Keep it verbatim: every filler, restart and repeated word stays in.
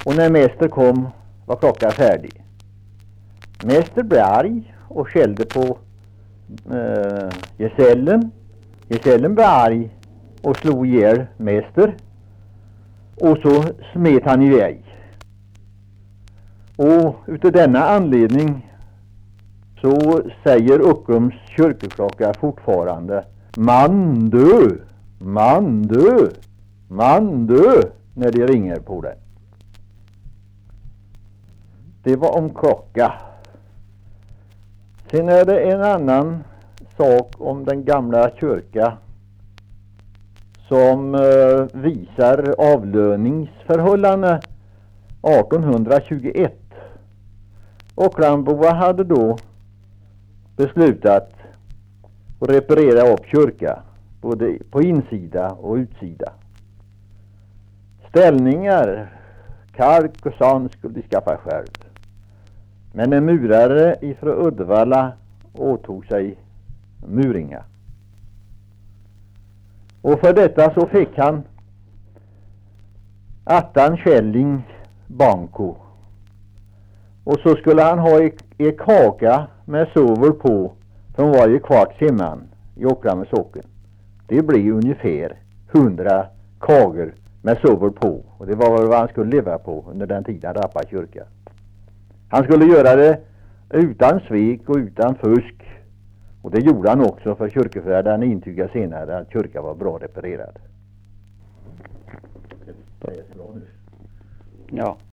Och när mäster kom var klockan färdig. Mäster blev arg och skällde på äh, gesällen. Gesällen blev arg och slog ihjäl mäster. Och så smet han iväg. Och utav denna anledning så säger Uckums kyrkoklocka fortfarande man dö, man dö, man dö när det ringer på den. Det var om klocka. Sen är det en annan sak om den gamla kyrka som eh, visar avlöningsförhållande artonhundratjugoett. Ockeranboa hade då beslutat att reparera upp kyrka både på insida och utsida. Ställningar, kalk och sand skulle de skaffa själv. Men en murare ifrån Uddevalla åtog sig muringa. Och för detta så fick han attan källing banko. Och så skulle han ha en kaka med sover på från varje kvarts hemman i Ockramme socken. Det blir ungefär hundra kager med sover på. Och det var vad han skulle leva på under den tiden Rappa kyrka. Han skulle göra det utan svek och utan fusk. Och det gjorde han också, för kyrkofärdaren intygade senare att kyrkan var bra reparerad. Ja.